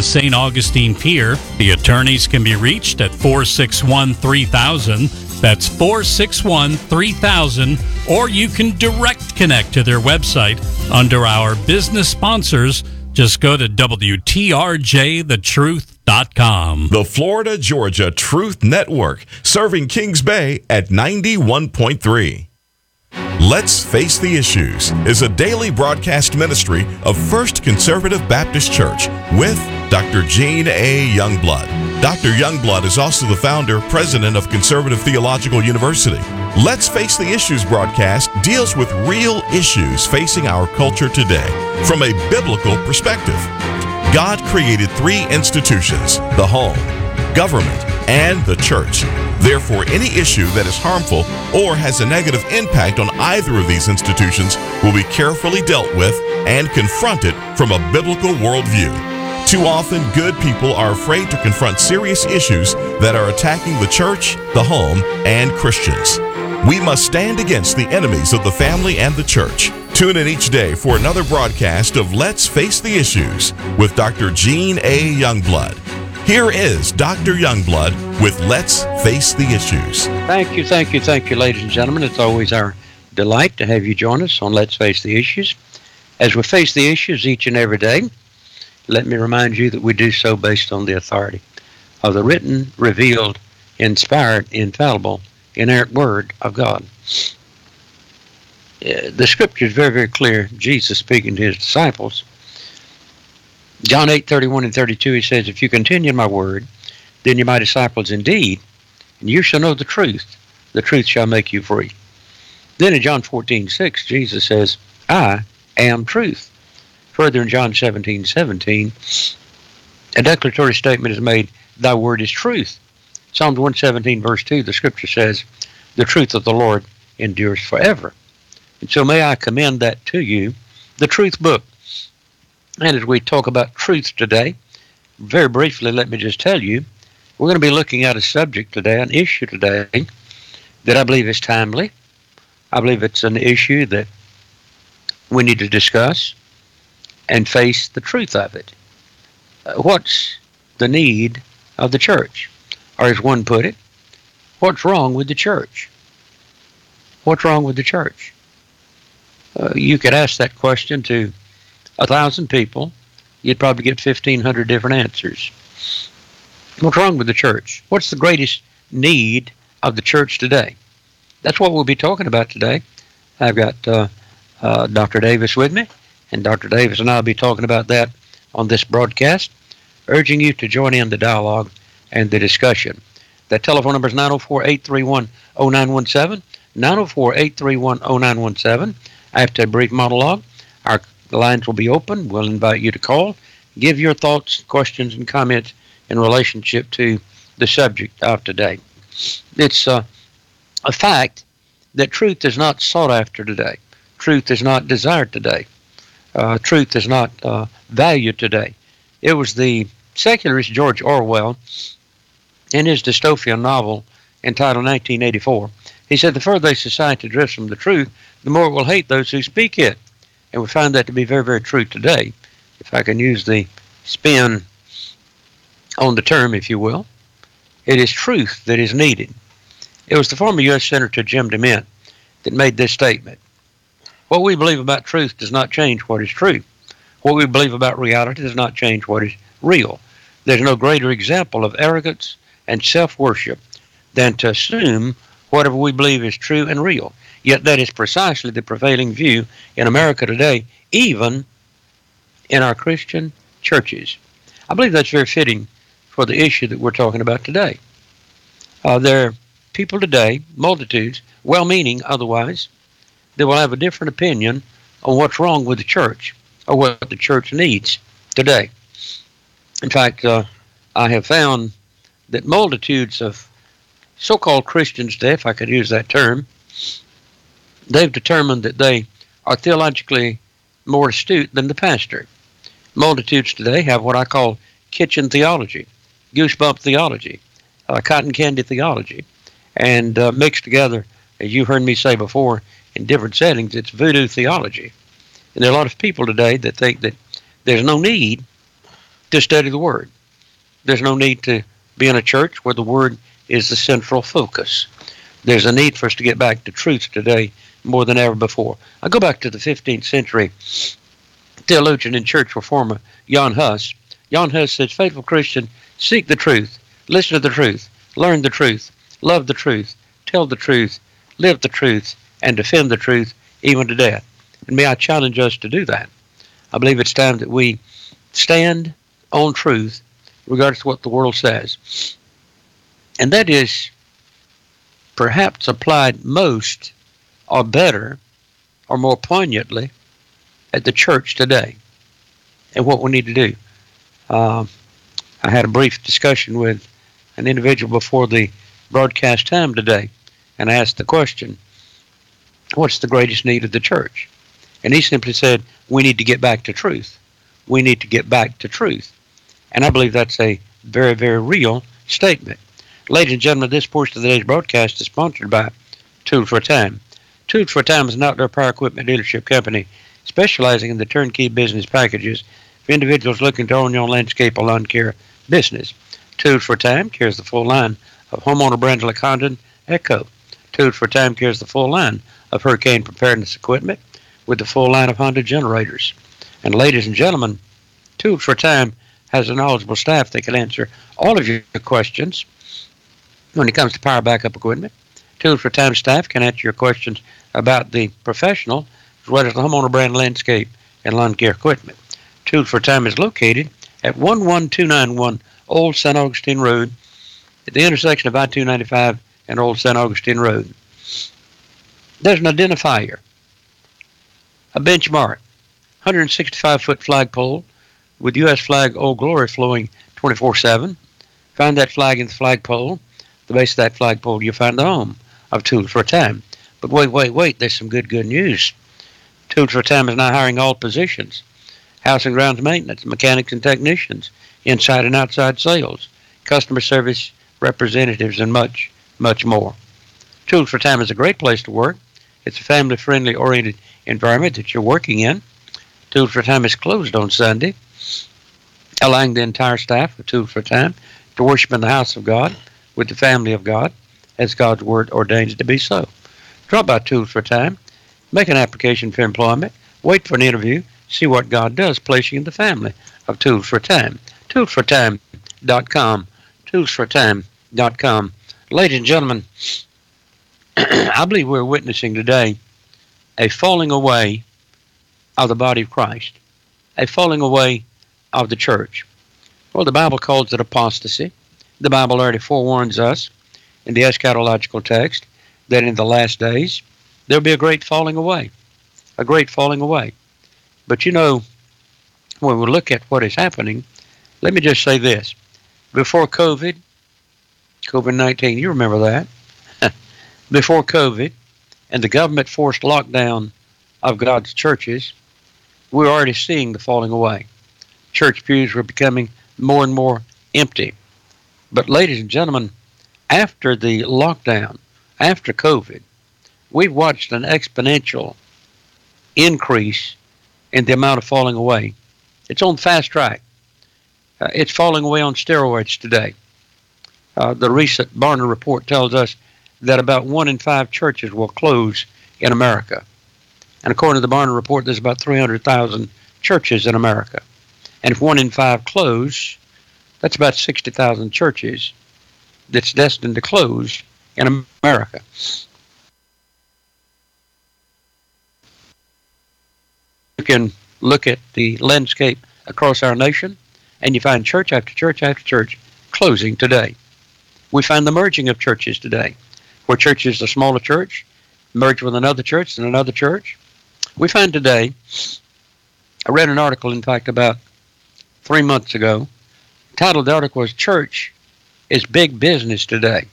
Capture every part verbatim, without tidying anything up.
the Saint Augustine Pier. The attorneys can be reached at four six one, three thousand. That's four six one, three thousand. Or you can direct connect to their website under our business sponsors. Just go to W T R J the truth dot com. The Florida Georgia Truth Network, serving Kings Bay at ninety-one point three. Let's Face the Issues is a daily broadcast ministry of First Conservative Baptist Church with Doctor Gene A. Youngblood. Doctor Youngblood is also the founder, president of Conservative Theological University. Let's Face the Issues broadcast deals with real issues facing our culture today from a biblical perspective. God created three institutions: the home, government, and the church. Therefore, any issue that is harmful or has a negative impact on either of these institutions will be carefully dealt with and confronted from a biblical worldview. Too often, good people are afraid to confront serious issues that are attacking the church, the home, and Christians. We must stand against the enemies of the family and the church. Tune in each day for another broadcast of Let's Face the Issues with Doctor Gene A. Youngblood. Here is Doctor Youngblood with Let's Face the Issues. Thank you, thank you, thank you, ladies and gentlemen. It's always our delight to have you join us on Let's Face the Issues. As we face the issues each and every day, let me remind you that we do so based on the authority of the written, revealed, inspired, infallible, inerrant Word of God. The Scripture is very, very clear. Jesus speaking to his disciples. John eight, thirty-one and thirty-two, he says, if you continue in my word, then you're my disciples indeed, and you shall know the truth. The truth shall make you free. Then in John fourteen, six, Jesus says, I am truth. Further in John seventeen, seventeen, a declaratory statement is made, thy word is truth. Psalms one seventeen, verse two, the Scripture says, the truth of the Lord endures forever. And so may I commend that to you, the Truth Book. And as we talk about truth today, very briefly, let me just tell you, we're going to be looking at a subject today, an issue today, that I believe is timely. I believe it's an issue that we need to discuss and face the truth of it. Uh, what's the need of the church? Or as one put it, what's wrong with the church? What's wrong with the church? Uh, you could ask that question to a thousand people, you'd probably get fifteen hundred different answers. What's wrong with the church? What's the greatest need of the church today? That's what we'll be talking about today. I've got uh, uh, Doctor Davis with me, and Doctor Davis and I will be talking about that on this broadcast, urging you to join in the dialogue and the discussion. That telephone number is nine oh four, eight three one, oh nine one seven, nine oh four, eight three one, oh nine one seven. After a brief monologue, our The lines will be open. We'll invite you to call, give your thoughts, questions, and comments in relationship to the subject of today. It's uh, a fact that truth is not sought after today. Truth is not desired today. Uh, truth is not uh, valued today. It was the secularist George Orwell in his dystopian novel entitled nineteen eighty-four. He said, the further a society drifts from the truth, the more it will hate those who speak it. And we find that to be very, very true today, if I can use the spin on the term, if you will. It is truth that is needed. It was the former U S Senator Jim DeMint that made this statement. What we believe about truth does not change what is true. What we believe about reality does not change what is real. There's no greater example of arrogance and self-worship than to assume whatever we believe is true and real. Yet that is precisely the prevailing view in America today, even in our Christian churches. I believe that's very fitting for the issue that we're talking about today. Uh, there are people today, multitudes, well-meaning otherwise, that will have a different opinion on what's wrong with the church or what the church needs today. In fact, uh, I have found that multitudes of so-called Christians today, if I could use that term, they've determined that they are theologically more astute than the pastor. Multitudes today have what I call kitchen theology, goosebump theology, uh, cotton candy theology, and uh, mixed together, as you heard me say before, in different settings, it's voodoo theology. And there are a lot of people today that think that there's no need to study the Word. There's no need to be in a church where the Word is the central focus. There's a need for us to get back to truth today more than ever before. I go back to the fifteenth century theologian and church reformer Jan Hus. Jan Hus says, faithful Christian, seek the truth, listen to the truth, learn the truth, love the truth, tell the truth, live the truth, and defend the truth even to death. And may I challenge us to do that. I believe it's time that we stand on truth regardless of what the world says. And that is perhaps applied most or better or more poignantly at the church today and what we need to do. Uh, I had a brief discussion with an individual before the broadcast time today, and I asked the question, what's the greatest need of the church? And he simply said, we need to get back to truth. We need to get back to truth. And I believe that's a very, very real statement. Ladies and gentlemen, this portion of today's broadcast is sponsored by Tools for a Time. Tools for a Time is an outdoor power equipment dealership company specializing in the turnkey business packages for individuals looking to own your own landscape or lawn care business. Tools for a Time carries the full line of homeowner brands like Honda and Echo. Tools for a Time carries the full line of hurricane preparedness equipment with the full line of Honda generators. And ladies and gentlemen, Tools for a Time has a knowledgeable staff that can answer all of your questions when it comes to power backup equipment. Tools for a Time staff can answer your questions about the professional as well as the homeowner brand landscape and lawn care equipment. Tools for a Time is located at one one two nine one Old Saint Augustine Road at the intersection of I two ninety-five and Old Saint Augustine Road. There's an identifier, a benchmark, one hundred sixty-five foot flagpole with U S flag Old Glory flowing twenty-four seven. Find that flag in the flagpole. The base of that flagpole, you'll find the home of Tools for a Time. But wait, wait, wait, there's some good, good news. Tools for a Time is now hiring all positions: house and grounds maintenance, mechanics and technicians, inside and outside sales, customer service representatives, and much, much more. Tools for a Time is a great place to work. It's a family-friendly oriented environment that you're working in. Tools for a Time is closed on Sunday, allowing the entire staff of Tools for a Time to worship in the house of God with the family of God as God's word ordains to be so. Drop by Tools for a Time, make an application for employment, wait for an interview, see what God does, place you in the family of Tools for a Time. tools for a time dot com. tools for a time dot com. Ladies and gentlemen, I believe we're witnessing today a falling away of the body of Christ, a falling away of the church. Well, the Bible calls it apostasy. The Bible already forewarns us in the eschatological text that in the last days there'll be a great falling away, a great falling away. But you know, when we look at what is happening, let me just say this. Before COVID, COVID nineteen, you remember that? Before COVID and the government forced lockdown of God's churches, we were already seeing the falling away. Church pews were becoming more and more empty. But ladies and gentlemen, after the lockdown, after COVID, we've watched an exponential increase in the amount of falling away. It's on fast track. Uh, it's falling away on steroids today. Uh, the recent Barna report tells us that about one in five churches will close in America. And according to the Barna report, there's about three hundred thousand churches in America. And if one in five close, that's about sixty thousand churches that's destined to close in America. You can look at the landscape across our nation, and you find church after church after church closing today. We find the merging of churches today, where church is a smaller church, merge with another church and another church. We find today, I read an article, in fact, about three months ago. The title of the article was Church is Big Business Today.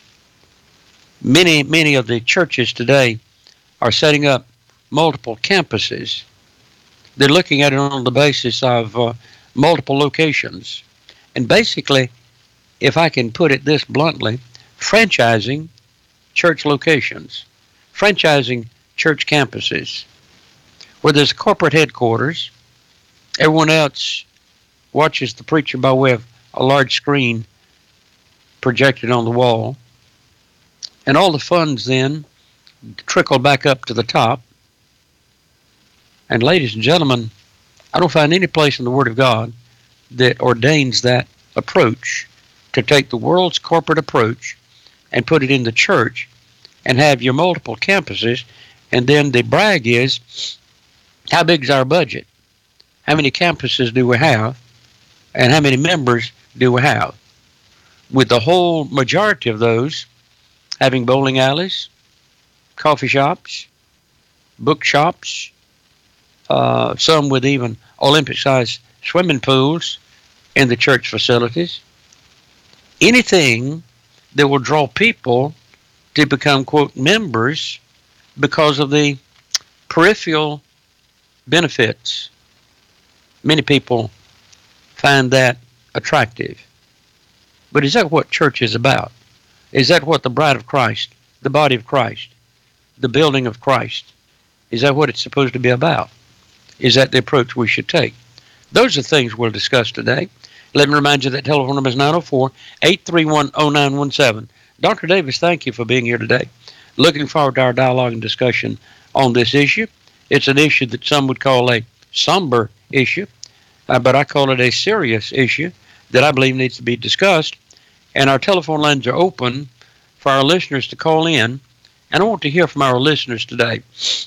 Many, many of the churches today are setting up multiple campuses. They're looking at it on the basis of uh, multiple locations. And basically, if I can put it this bluntly, franchising church locations, franchising church campuses, where there's corporate headquarters, everyone else watches the preacher by way of a large screen projected on the wall. And all the funds then trickle back up to the top. And ladies and gentlemen, I don't find any place in the Word of God that ordains that approach, to take the world's corporate approach and put it in the church and have your multiple campuses, and then the brag is, how big is our budget? How many campuses do we have? And how many members do we have? With the whole majority of those having bowling alleys, coffee shops, bookshops, uh, some with even Olympic-sized swimming pools in the church facilities. Anything that will draw people to become, quote, members because of the peripheral benefits. Many people find that attractive. But is that what church is about? Is that what the bride of Christ, the body of Christ, the building of Christ, is that what it's supposed to be about? Is that the approach we should take? Those are things we'll discuss today. Let me remind you that telephone number is nine oh four, eight three one, oh nine one seven. Doctor Davis, thank you for being here today. Looking forward to our dialogue and discussion on this issue. It's an issue that some would call a somber issue, uh, but I call it a serious issue that I believe needs to be discussed. And our telephone lines are open for our listeners to call in. And I want to hear from our listeners today.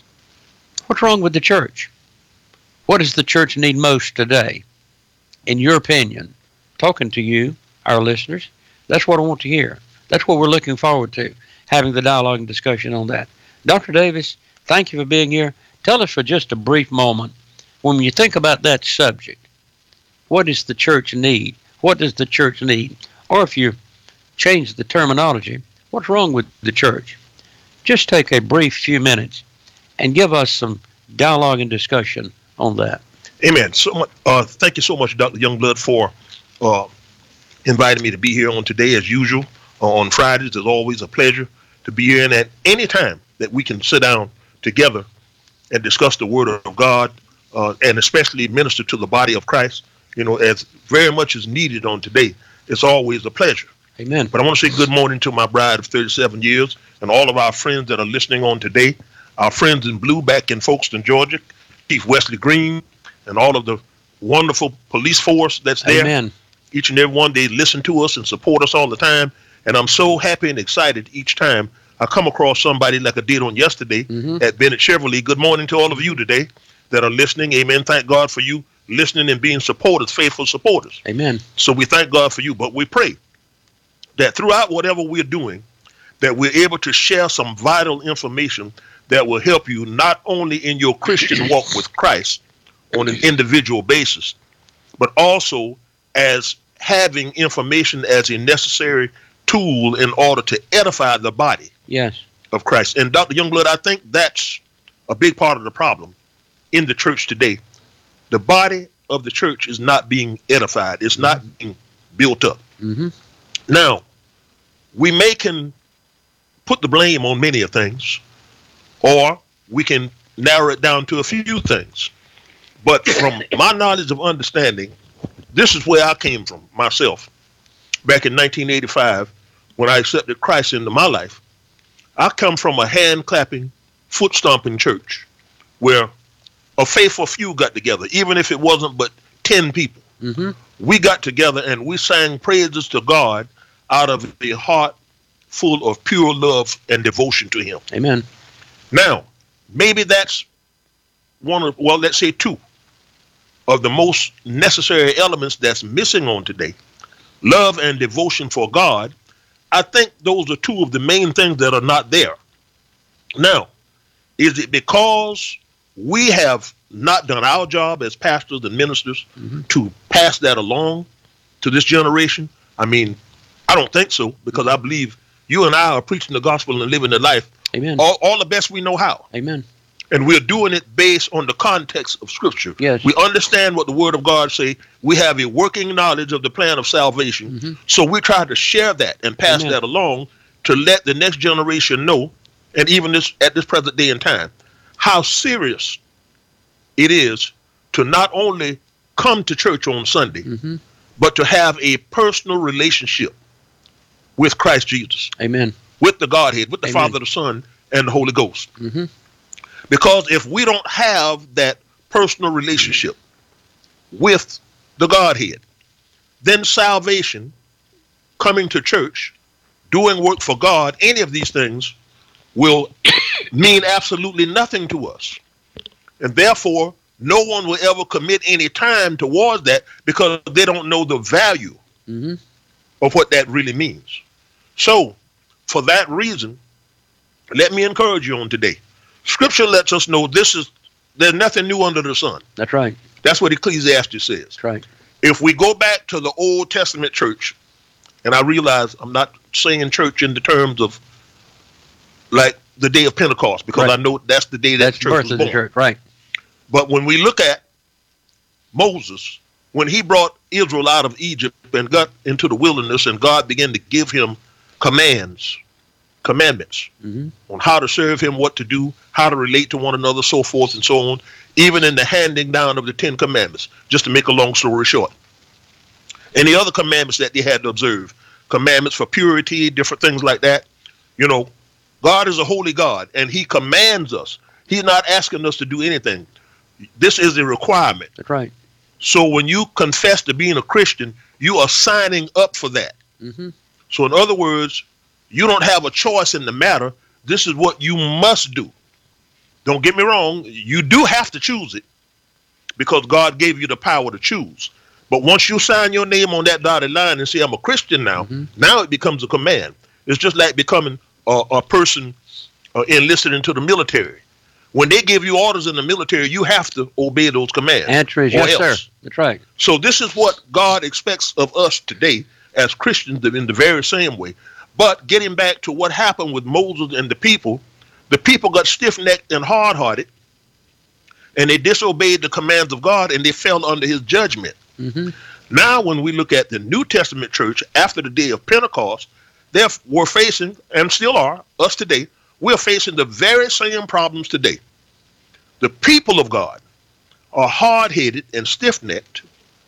What's wrong with the church? What does the church need most today? In your opinion, talking to you, our listeners, that's what I want to hear. That's what we're looking forward to, having the dialogue and discussion on that. Doctor Davis, thank you for being here. Tell us for just a brief moment, when you think about that subject, what does the church need? What does the church need? Or if you change the terminology, what's wrong with the church? Just take a brief few minutes and give us some dialogue and discussion on that. Amen. So much. Uh, thank you so much, Doctor Youngblood, for uh, inviting me to be here on today. As usual, uh, on Fridays, it's always a pleasure to be here. And at any time that we can sit down together and discuss the Word of God, uh, and especially minister to the body of Christ, you know, as very much is needed on today, it's always a pleasure. Amen. But I want to say good morning to my bride of thirty-seven years and all of our friends that are listening on today, our friends in blue back in Folkestone, Georgia, Chief Wesley Green, and all of the wonderful police force that's there. Amen. Each and every one, they listen to us and support us all the time. And I'm so happy and excited each time I come across somebody like I did on yesterday mm-hmm. at Bennett Chevrolet. Good morning to all of you today that are listening. Amen. Thank God for you listening and being supporters, faithful supporters. Amen. So we thank God for you. But we pray that throughout whatever we're doing, that we're able to share some vital information that will help you not only in your Christian walk with Christ on an individual basis, but also as having information as a necessary tool in order to edify the body yes. of Christ. And Doctor Youngblood, I think that's a big part of the problem in the church today. The body of the church is not being edified. It's not being built up. Mm-hmm. Now, we may can put the blame on many of things, or we can narrow it down to a few things. But from my knowledge of understanding, this is where I came from myself. Back in nineteen eighty-five, when I accepted Christ into my life, I come from a hand-clapping, foot-stomping church where a faithful few got together, even if it wasn't but ten people. Mm-hmm. We got together and we sang praises to God out of the heart full of pure love and devotion to Him. Amen. Now, maybe that's one of, well, let's say two of the most necessary elements that's missing on today. Love and devotion for God. I think those are two of the main things that are not there. Now, is it because we have not done our job as pastors and ministers mm-hmm. to pass that along to this generation? I mean, I don't think so, because I believe you and I are preaching the gospel and living the life Amen. all, all the best we know how. Amen. And we're doing it based on the context of Scripture. Yes. We understand what the Word of God say. We have a working knowledge of the plan of salvation. Mm-hmm. So we try to share that and pass Amen. That along to let the next generation know, and even this at this present day and time, how serious it is to not only come to church on Sunday, Mm-hmm. but to have a personal relationship with Christ Jesus, Amen. with the Godhead, with the Amen. Father, the Son, and the Holy Ghost. Mm-hmm. Because if we don't have that personal relationship with the Godhead, then salvation, coming to church, doing work for God, any of these things will mean absolutely nothing to us. And therefore, no one will ever commit any time towards that because they don't know the value Mm-hmm. of what that really means. So, for that reason, let me encourage you on today. Scripture lets us know this is there's nothing new under the sun. That's right. That's what Ecclesiastes says. That's right. If we go back to the Old Testament church, and I realize I'm not saying church in the terms of like the day of Pentecost, because Right. I know that's the day that That's the the church birth was of the born. church. Right. But when we look at Moses, when he brought Israel out of Egypt and got into the wilderness, and God began to give him commands, commandments Mm-hmm. on how to serve him, what to do, how to relate to one another, so forth and so on, even in the handing down of the Ten Commandments, just to make a long story short. And the other commandments that they had to observe, commandments for purity, different things like that. You know, God is a holy God, and he commands us. He's not asking us to do anything. This is a requirement. That's right. So when you confess to being a Christian, you are signing up for that. Mm-hmm. So in other words, you don't have a choice in the matter. This is what you must do. Don't get me wrong. You do have to choose it because God gave you the power to choose. But once you sign your name on that dotted line and say, I'm a Christian now, Mm-hmm. now it becomes a command. It's just like becoming a, a person uh, enlisted into the military. When they give you orders in the military, you have to obey those commands. Answer is or yes, else. sir. That's right. So this is what God expects of us today as Christians in the very same way. But getting back to what happened with Moses and the people, the people got stiff-necked and hard-hearted, and they disobeyed the commands of God, and they fell under his judgment. Mm-hmm. Now, when we look at the New Testament church after the day of Pentecost, they were facing, and still are, us today, we're facing the very same problems today. The people of God are hard-headed and stiff-necked.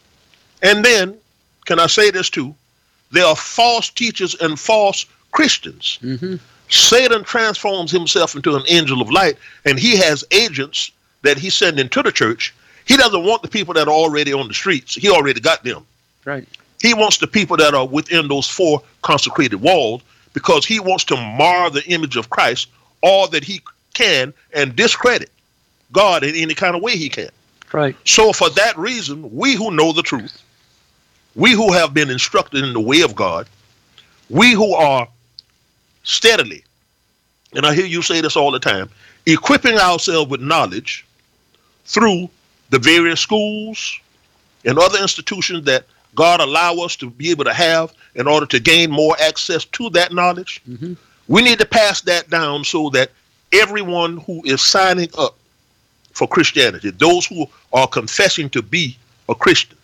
And then, can I say this too? There are false teachers and false Christians. Mm-hmm. Satan transforms himself into an angel of light, and he has agents that he's sending to the church. He doesn't want the people that are already on the streets. He already got them. Right. He wants the people that are within those four consecrated walls because he wants to mar the image of Christ all that he can and discredit God in any kind of way he can. Right. So for that reason, we who know the truth, we who have been instructed in the way of God, we who are steadily, and I hear you say this all the time, equipping ourselves with knowledge through the various schools and other institutions that God allow us to be able to have in order to gain more access to that knowledge. Mm-hmm. We need to pass that down so that everyone who is signing up for Christianity, those who are confessing to be a Christian,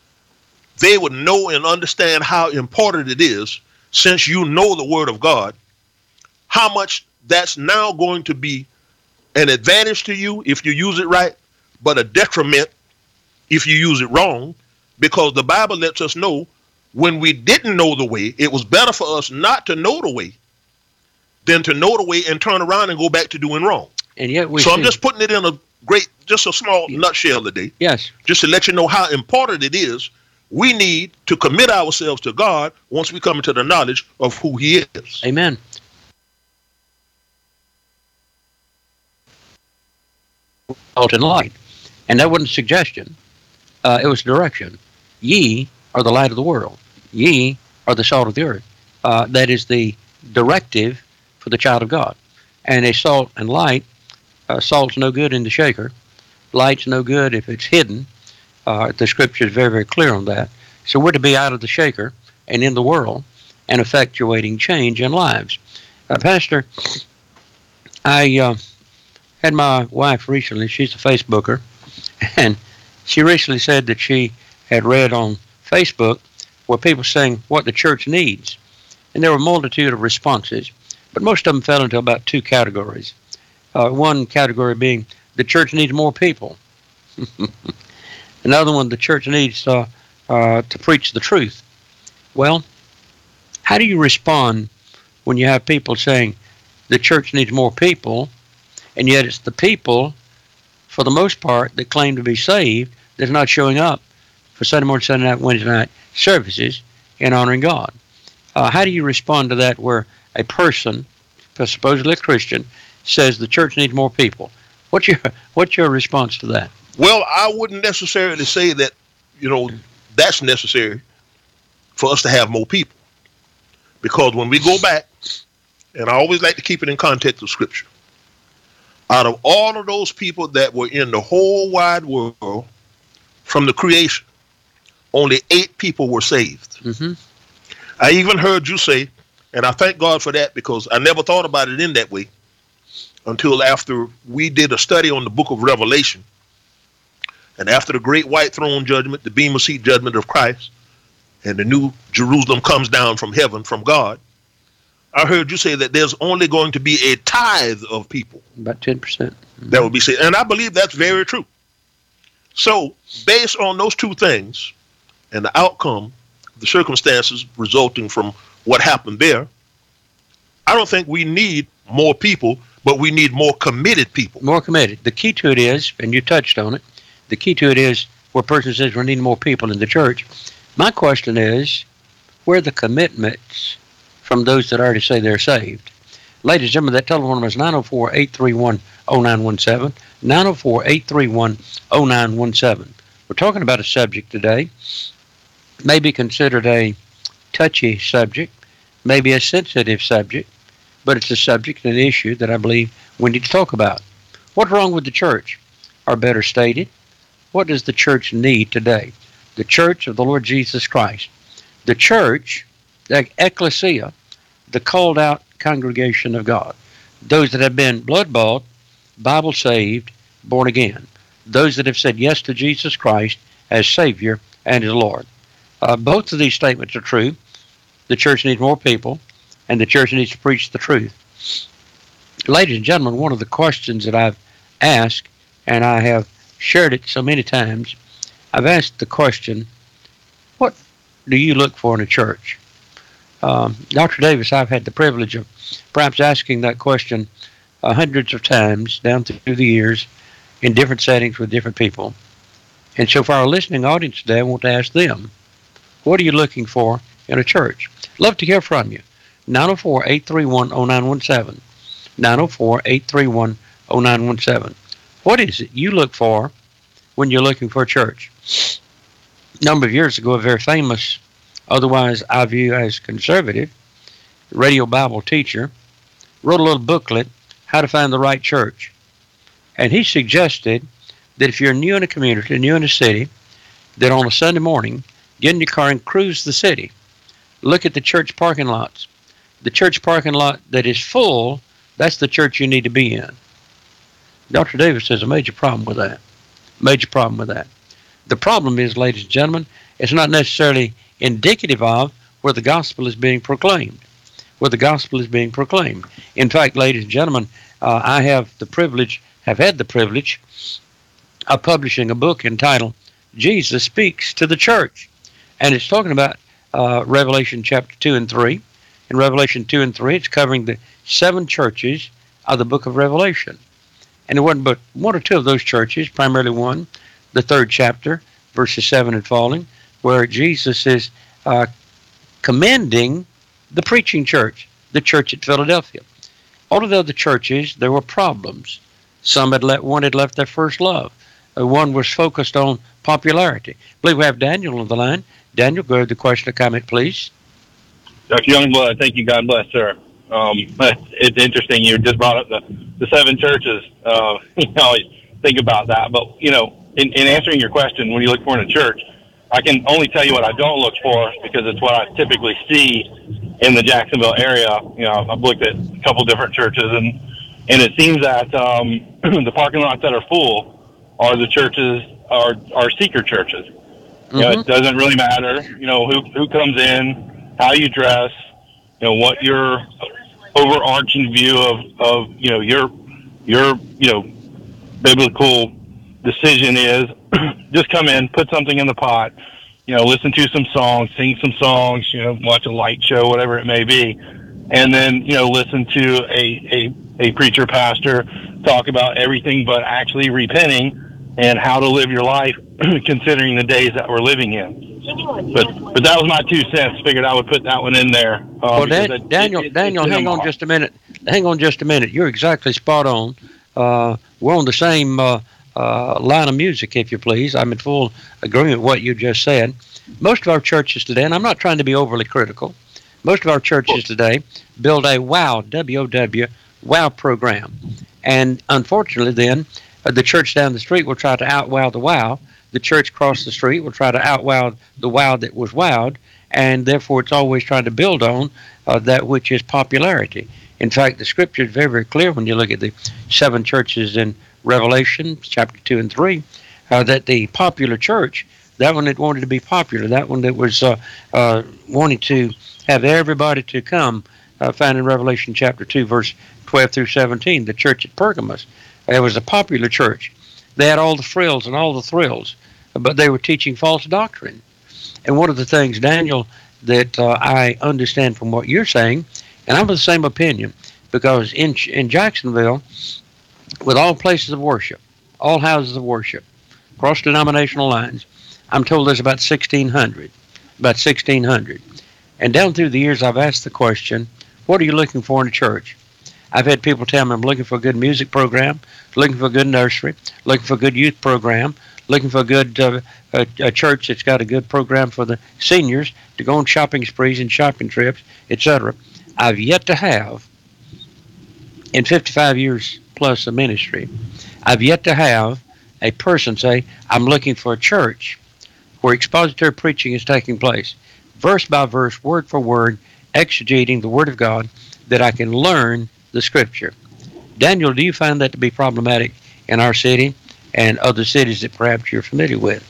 they would know and understand how important it is, since you know the Word of God, how much that's now going to be an advantage to you if you use it right, but a detriment if you use it wrong, because the Bible lets us know when we didn't know the way, it was better for us not to know the way than to know the way and turn around and go back to doing wrong. And yet we so see, I'm just putting it in a great, just a small Yeah. nutshell today, yes. just to let you know how important it is. We need to commit ourselves to God once we come into the knowledge of who he is. Amen. Salt and light. And that wasn't a suggestion. Uh, it was direction. Ye are the light of the world. Ye are the salt of the earth. Uh, that is the directive for the child of God. And a salt and light, uh, salt's no good in the shaker. Light's no good if it's hidden. Uh, the scripture is very, very clear on that. So we're to be out of the shaker and in the world and effectuating change in lives. Uh, Pastor, I uh, had my wife recently, she's a Facebooker, and she recently said that she had read on Facebook where people saying what the church needs. And there were a multitude of responses, but most of them fell into about two categories. Uh, one category being the church needs more people. Another one, the church needs uh, uh, to preach the truth. Well, how do you respond when you have people saying the church needs more people, and yet it's the people, for the most part, that claim to be saved that's not showing up for Sunday morning, Sunday night, Wednesday night services in honoring God? Uh, how do you respond to that where a person, supposedly a Christian, says the church needs more people? What's your what's your response to that? Well, I wouldn't necessarily say that, you know, that's necessary for us to have more people. Because when we go back, and I always like to keep it in context of Scripture, out of all of those people that were in the whole wide world from the creation, only eight people were saved. Mm-hmm. I even heard you say, and I thank God for that, because I never thought about it in that way until after we did a study on the book of Revelation. And after the great white throne judgment, the bema seat judgment of Christ, and the new Jerusalem comes down from heaven, from God, I heard you say that there's only going to be a tithe of people. About ten percent. Mm-hmm. That would be saved. And I believe that's very true. So, based on those two things, and the outcome, the circumstances resulting from what happened there, I don't think we need more people, but we need more committed people. More committed. The key to it is, and you touched on it, the key to it is where a person says we need more people in the church. My question is, where are the commitments from those that already say they're saved? Ladies and gentlemen, that telephone number is nine oh four, eight three one, oh nine one seven, nine oh four, eight three one, oh nine one seven. We're talking about a subject today, maybe considered a touchy subject, maybe a sensitive subject, but it's a subject and an issue that I believe we need to talk about. What's wrong with the church? Or better stated, what does the church need today? The church of the Lord Jesus Christ. The church, the ecclesia, the called out congregation of God. Those that have been blood bought, Bible saved, born again. Those that have said yes to Jesus Christ as Savior and as Lord. Uh, both of these statements are true. The church needs more people, and the church needs to preach the truth. Ladies and gentlemen, one of the questions that I've asked, and I have shared it so many times, I've asked the question, what do you look for in a church? Um, Doctor Davis, I've had the privilege of perhaps asking that question uh, hundreds of times down through the years in different settings with different people. And so for our listening audience today, I want to ask them, what are you looking for in a church? Love to hear from you. nine oh four, eight three one, oh nine one seven. nine oh four, eight three one, oh nine one seven. What is it you look for when you're looking for a church? A number of years ago, a very famous, otherwise I view as conservative, radio Bible teacher, wrote a little booklet, How to Find the Right Church. And he suggested that if you're new in a community, new in a city, that on a Sunday morning, get in your car and cruise the city. Look at the church parking lots. The church parking lot that is full, that's the church you need to be in. Doctor Davis has a major problem with that. Major problem with that. The problem is, ladies and gentlemen, it's not necessarily indicative of where the gospel is being proclaimed. Where the gospel is being proclaimed. In fact, ladies and gentlemen, uh, I have the privilege, have had the privilege of publishing a book entitled Jesus Speaks to the Church. And it's talking about uh, Revelation chapter two and three. In Revelation two and three, it's covering the seven churches of the book of Revelation. And it wasn't but one or two of those churches, primarily one, the third chapter, verses seven and following, where Jesus is uh, commending the preaching church, the church at Philadelphia. All of the other churches, there were problems. Some had let, one had left their first love. Uh, one was focused on popularity. I believe we have Daniel on the line. Daniel, go ahead with the question or comment, please. Doctor Youngblood, thank you. God bless, sir. Um, it's interesting. You just brought up the, the seven churches. Uh, you always think about that. But, you know, in, in answering your question, when you look for in a church, I can only tell you what I don't look for because it's what I typically see in the Jacksonville area. You know, I've looked at a couple different churches, and, and it seems that um, the parking lots that are full are the churches, are, are seeker churches. Mm-hmm. You know, it doesn't really matter, you know, who, who comes in, how you dress, you know, what your overarching view of, of you know, your, your, you know, biblical decision is. just come in, put something in the pot, you know, listen to some songs, sing some songs, you know, watch a light show, whatever it may be, and then, you know, listen to a, a, a preacher, pastor talk about everything but actually repenting and how to live your life considering the days that we're living in. But but that was my two cents. Figured I would put that one in there. Uh, well, Dan, it, Daniel, it, it, Daniel, hang on just a minute. Hang on just a minute. You're exactly spot on. Uh, we're on the same uh, uh, line of music, if you please. I'm in full agreement with what you just said. Most of our churches today, and I'm not trying to be overly critical, most of our churches today build a WOW, W O W, WOW program. And unfortunately then, uh, the church down the street will try to out-wow the WOW. The church across the street will try to out-wow the WOW that was wowed, and therefore it's always trying to build on uh, that which is popularity. In fact, the scripture is very, very clear when you look at the seven churches in Revelation, chapter two and three, uh, that the popular church, that one that wanted to be popular, that one that was uh, uh, wanting to have everybody to come, uh, found in Revelation chapter two, verse twelve through seventeen, the church at Pergamos. It was a popular church. They had all the frills and all the thrills, but they were teaching false doctrine. And one of the things, Daniel, that uh, I understand from what you're saying, and I'm of the same opinion, because in in Jacksonville, with all places of worship, all houses of worship, cross-denominational lines, I'm told there's about sixteen hundred, about sixteen hundred. And down through the years, I've asked the question, what are you looking for in a church? I've had people tell me I'm looking for a good music program, looking for a good nursery, looking for a good youth program, looking for a good uh, a, a church that's got a good program for the seniors to go on shopping sprees and shopping trips, et cetera. I've yet to have, in fifty-five years plus of ministry, I've yet to have a person say, I'm looking for a church where expository preaching is taking place, verse by verse, word for word, exegeting the Word of God, that I can learn the Scripture. Daniel, do you find that to be problematic in our city and other cities that perhaps you're familiar with?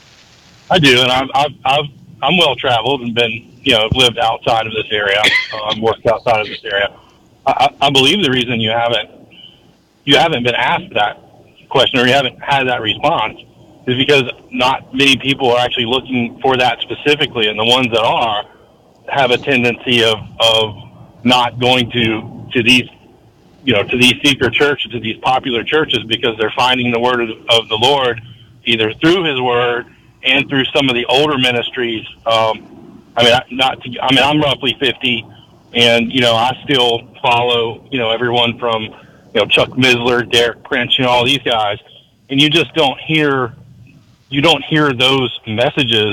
I do, and I've, I've, I've, I'm well traveled and been, you know, lived outside of this area. Um, worked outside of this area. I, I believe the reason you haven't you haven't been asked that question or you haven't had that response is because not many people are actually looking for that specifically, and the ones that are have a tendency of of not going to to these, you know, to these secret churches, to these popular churches, because they're finding the word of, of the Lord either through His Word and through some of the older ministries. Um, I mean, not. To, I mean, I'm roughly fifty, and you know, I still follow, you know, everyone from, you know, Chuck Missler, Derek Prince, you know, all these guys, and you just don't hear, you don't hear those messages.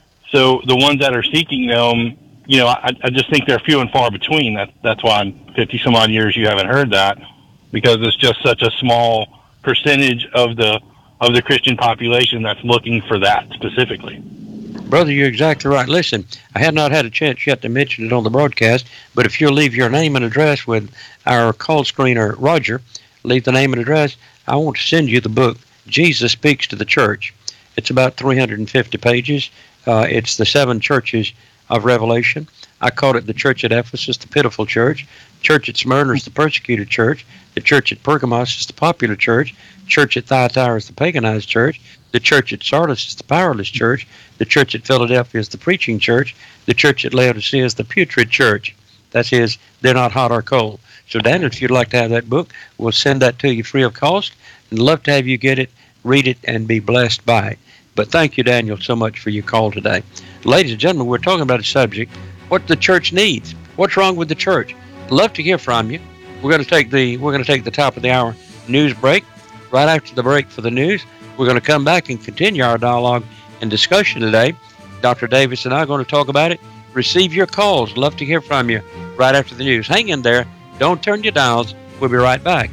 So the ones that are seeking them, you know, I, I just think they're few and far between. That that's why in fifty some odd years you haven't heard that, because it's just such a small percentage of the of the Christian population that's looking for that specifically. Brother, you're exactly right. Listen, I had not had a chance yet to mention it on the broadcast, but if you'll leave your name and address with our call screener, Roger, leave the name and address, I want to send you the book, Jesus Speaks to the Church. It's about three hundred fifty pages. Uh, it's the seven churches of Revelation. I called it the church at Ephesus, the pitiful church. Church at Smyrna is the persecuted church. The church at Pergamos is the popular church. Church at Thyatira is the paganized church. The church at Sardis is the powerless church. The church at Philadelphia is the preaching church. The church at Laodicea is the putrid church. That is, they're not hot or cold. So, Daniel, if you'd like to have that book, we'll send that to you free of cost. And love to have you get it, read it, and be blessed by it. But thank you, Daniel, so much for your call today. Ladies and gentlemen, we're talking about a subject, what the church needs. What's wrong with the church? Love to hear from you. We're going to take the we're going to take the top of the hour news break. Right after the break for the news, we're going to come back and continue our dialogue and discussion today. Doctor Davis and I are going to talk about it. Receive your calls. Love to hear from you right after the news. Hang in there. Don't turn your dials. We'll be right back.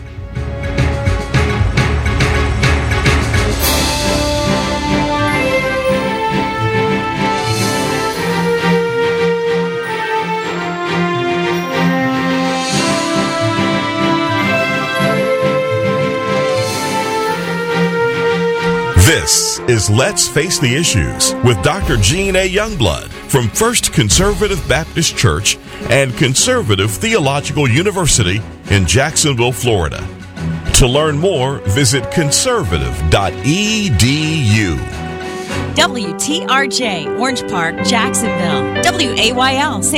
This is Let's Face the Issues with Doctor Gene A. Youngblood from First Conservative Baptist Church and Conservative Theological University in Jacksonville, Florida. To learn more, visit conservative dot e d u. W T R J, Orange Park, Jacksonville. W A Y L,